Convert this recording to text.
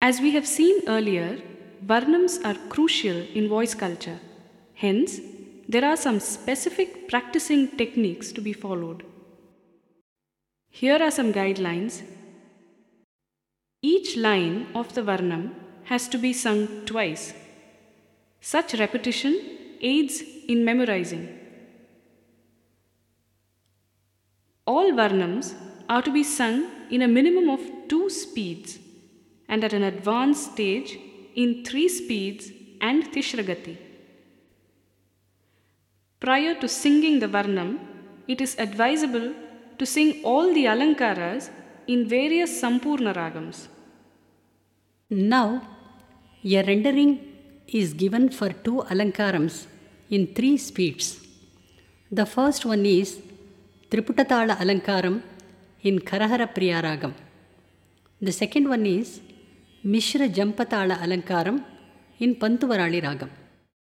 As we have seen earlier, varnams are crucial in voice culture. Hence, there are some specific practicing techniques to be followed. Here are some guidelines. Each line of the varnam has to be sung twice. Such repetition aids in memorizing. All varnams are to be sung in a minimum of 2 speeds and at an advanced stage in 3 speeds and Tishragati. Prior to singing the varnam, it is advisable to sing all the alankaras in various Sampurna ragams. Now, a rendering is given for 2 alankarams in 3 speeds. The first one is Triputatala alankaram in Karahara Priya ragam. The second one is Mishra Jampatala alankaram in Pantuvarali ragam.